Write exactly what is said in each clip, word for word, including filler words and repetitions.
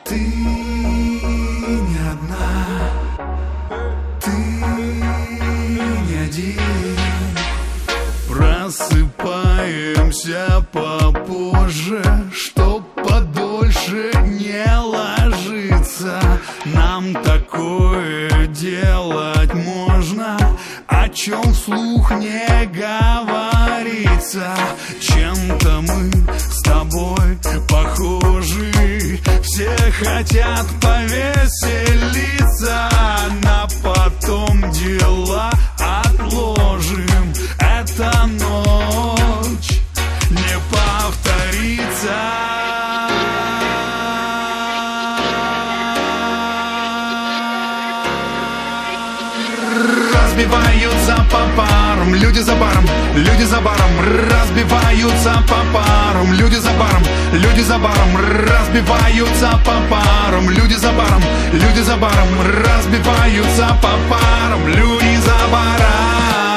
Ты не одна, ты не один. Просыпаемся попозже, чтоб подольше не ложиться. Нам такое делать можно, о чем вслух не говорится. Чем-то мы с тобой похожи, все хотят повеселиться, на потом дела отложим. Эта ночь не повторится. Разбиваются по парам люди за баром, люди за баром. Разбиваются по парам люди за баром, люди за баром. Разбиваются по парам люди за баром, люди за баром. Разбиваются по парам люди за баром.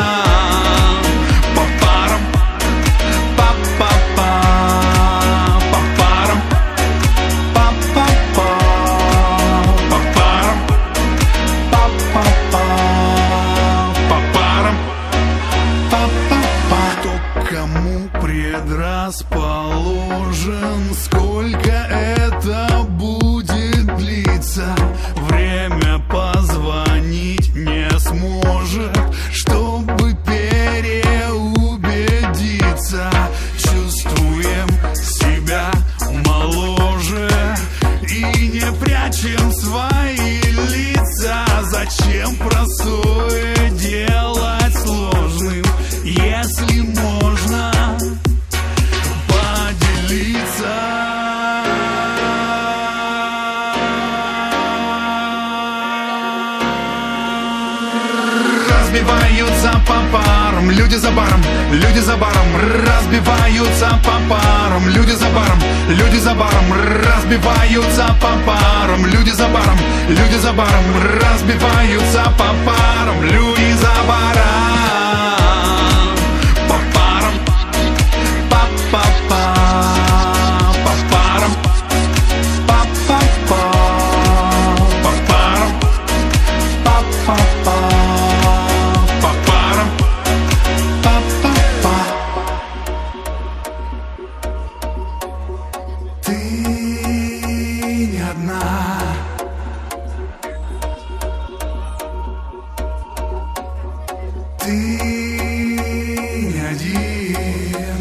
По парам, па-па-па, по парам, па-па-па, по парам, па-па-па. Кому предрасположен, сколько это будет длиться? Время позвонить не сможет, чтобы переубедиться. Чувствуем себя моложе и не прячем свои лица. Зачем простое делать сложным, если можно поделиться? Разбиваются по парам люди за баром, люди за баром. Разбиваются по парам люди за баром, люди за баром. Разбиваются по парам люди за баром, люди за баром. Разбиваются по парам люди за баром. Ты не одна, ты не один.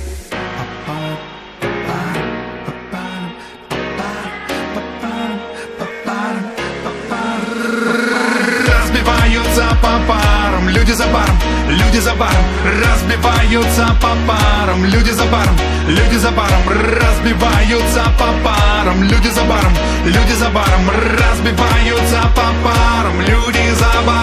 Разбиваются по парам люди за баром, люди за баром. Разбиваются по парам люди за баром, люди за баром. Разбиваются по парам люди за баром, люди за баром. Разбиваются по парам люди за баром.